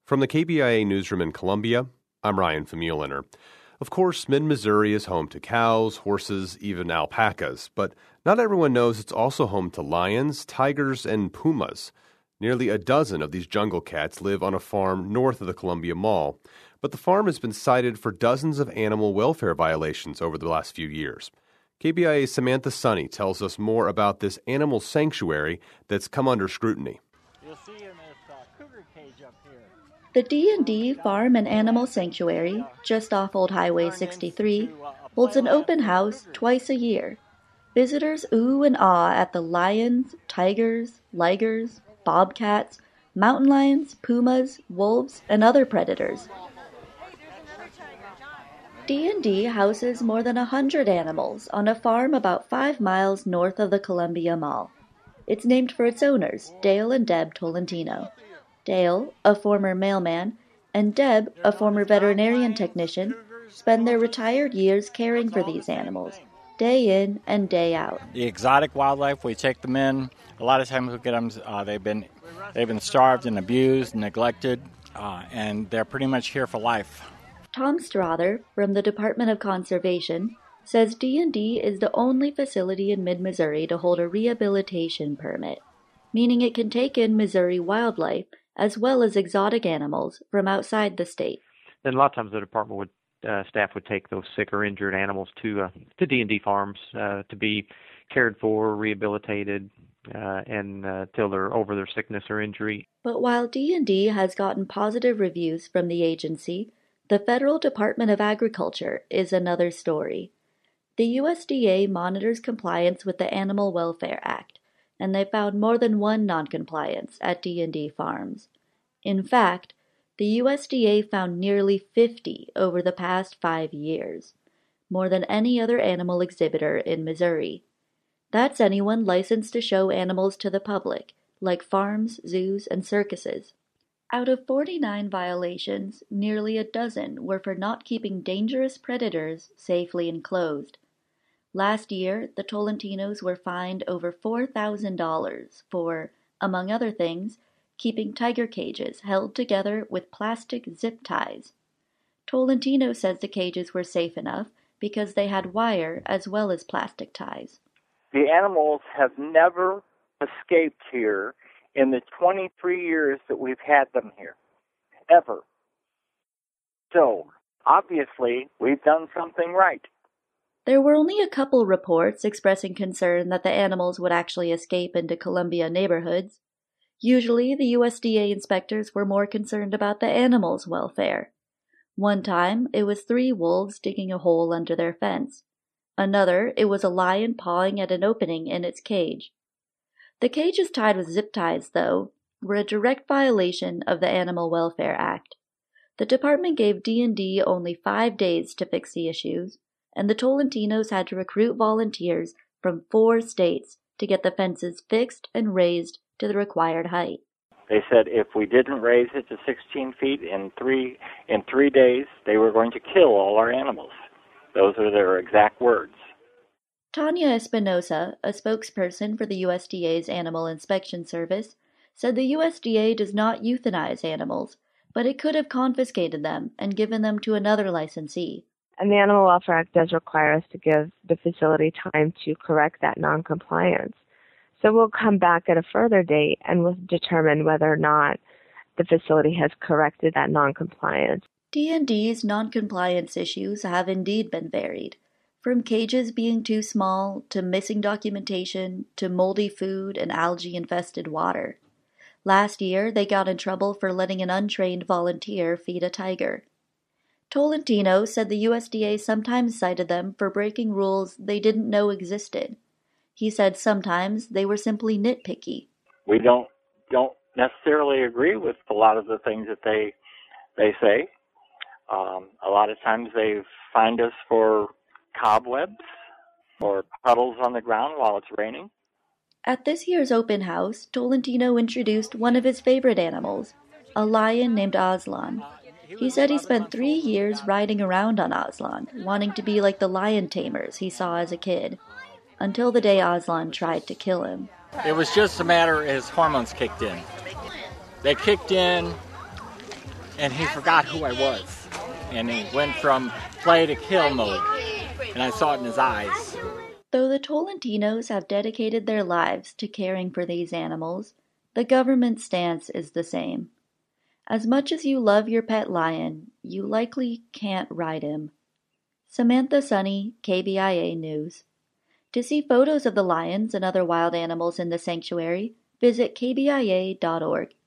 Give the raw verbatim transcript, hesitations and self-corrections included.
From the K B I A newsroom in Columbia, I'm Ryan Famuliner. Of course, mid-Missouri is home to cows, horses, even alpacas, but not everyone knows it's also home to lions, tigers, and pumas. Nearly a dozen of these jungle cats live on a farm north of the Columbia Mall, but the farm has been cited for dozens of animal welfare violations over the last few years. K B I A's Samantha Sunny tells us more about this animal sanctuary that's come under scrutiny. You'll see in this uh, cougar cage up here. The D and D Farm and Animal Sanctuary, just off Old Highway sixty-three, holds an open house twice a year. Visitors ooh and ah at the lions, tigers, ligers, bobcats, mountain lions, pumas, wolves, and other predators. D and D houses more than a hundred animals on a farm about five miles north of the Columbia Mall. It's named for its owners, Dale and Deb Tolentino. Dale, a former mailman, and Deb, a former veterinarian technician, spend their retired years caring for these animals, day in and day out. The exotic wildlife, we take them in. A lot of times we get them, uh, they've been they've been starved and abused, neglected, uh, and they're pretty much here for life. Tom Strother, from the Department of Conservation, says D and D is the only facility in mid-Missouri to hold a rehabilitation permit, meaning it can take in Missouri wildlife as well as exotic animals from outside the state. And a lot of times the department would, uh, staff would take those sick or injured animals to uh, to D and D farms uh, to be cared for, rehabilitated, uh, and uh, till they're over their sickness or injury. But while D and D has gotten positive reviews from the agency, the Federal Department of Agriculture is another story. The U S D A monitors compliance with the Animal Welfare Act, and they found more than one noncompliance at D and D farms. In fact, the U S D A found nearly fifty over the past five years, more than any other animal exhibitor in Missouri. That's anyone licensed to show animals to the public, like farms, zoos, and circuses. Out of forty-nine violations, nearly a dozen were for not keeping dangerous predators safely enclosed. Last year, the Tolentinos were fined over four thousand dollars for, among other things, keeping tiger cages held together with plastic zip ties. Tolentino says the cages were safe enough because they had wire as well as plastic ties. The animals have never escaped here in the twenty-three years that we've had them here, ever. So, obviously, we've done something right. There were only a couple reports expressing concern that the animals would actually escape into Columbia neighborhoods. Usually, the U S D A inspectors were more concerned about the animals' welfare. One time, it was three wolves digging a hole under their fence. Another, it was a lion pawing at an opening in its cage. The cages tied with zip ties, though, were a direct violation of the Animal Welfare Act. The department gave D and D only five days to fix the issues, and the Tolentinos had to recruit volunteers from four states to get the fences fixed and raised to the required height. They said if we didn't raise it to sixteen feet in three in three days, they were going to kill all our animals. Those are their exact words. Tanya Espinosa, a spokesperson for the U S D A's Animal Inspection Service, said the U S D A does not euthanize animals, but it could have confiscated them and given them to another licensee. And the Animal Welfare Act does require us to give the facility time to correct that noncompliance. So we'll come back at a further date and we'll determine whether or not the facility has corrected that noncompliance. D and D's noncompliance issues have indeed been varied, from cages being too small to missing documentation to moldy food and algae-infested water. Last year, they got in trouble for letting an untrained volunteer feed a tiger. Tolentino said the U S D A sometimes cited them for breaking rules they didn't know existed. He said sometimes they were simply nitpicky. We don't don't necessarily agree with a lot of the things that they they say. Um, a lot of times they find us for cobwebs or puddles on the ground while it's raining. At this year's open house, Tolentino introduced one of his favorite animals, a lion named Aslan. He said he spent three years riding around on Aslan, wanting to be like the lion tamers he saw as a kid, until the day Aslan tried to kill him. It was just a matter his hormones kicked in. They kicked in and he forgot who I was. And he went from play to kill mode. And I saw it in his eyes. Though the Tolentinos have dedicated their lives to caring for these animals, the government stance is the same. As much as you love your pet lion, you likely can't ride him. Samantha Sunny, K B I A News. To see photos of the lions and other wild animals in the sanctuary, visit K B I A dot org.